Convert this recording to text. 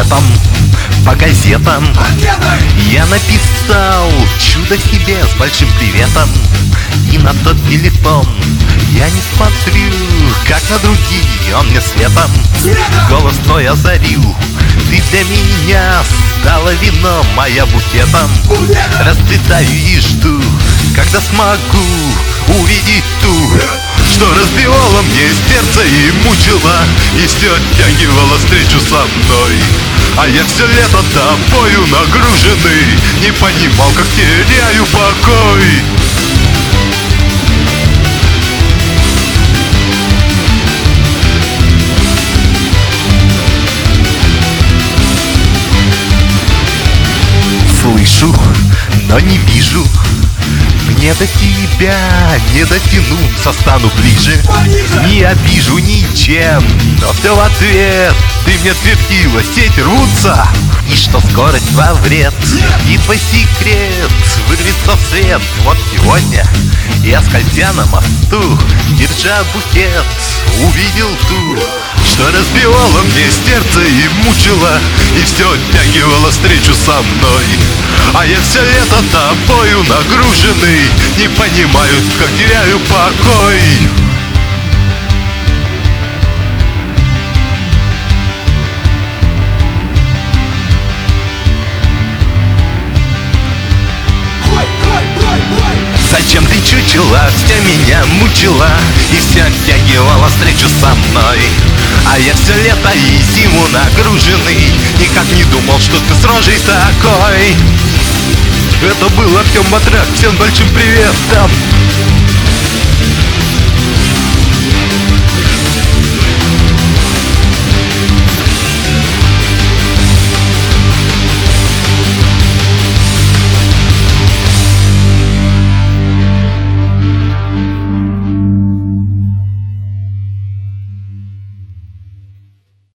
светом по газетам. Я написал чудо себе с большим приветом. И на тот телефон я не смотрю, как на другие, он мне светом. Голос твой озарил, ты для меня стала вином, моя букетом. Расцветаю и жду, когда смогу увидеть ту, что разбивала мне сердце и мучила, и все оттягивала встречу со мной. А я все лето тобою нагруженный не понимал, как теряю покой. Слышу, но не вижу. Мне до тебя не дотянуться, стану ближе. Не обижу ничем, но все в ответ ты мне твердила, сети рвутся, и что скорость во вред. И твой секрет вырвется в свет. Вот сегодня я, скользя на мосту, держа букет, увидел ту, что разбивала мне сердце и мучила, и все оттягивала встречу со мной. А я все лето тобою нагруженный не понимаю, как теряю покой. Зачем ты чучела, все меня мучила, и все оттягивала встречу со мной. А я все лето и зиму нагруженный никак не думал, что ты с рожей такой. Это был Артем Батрак, всем большим приветом.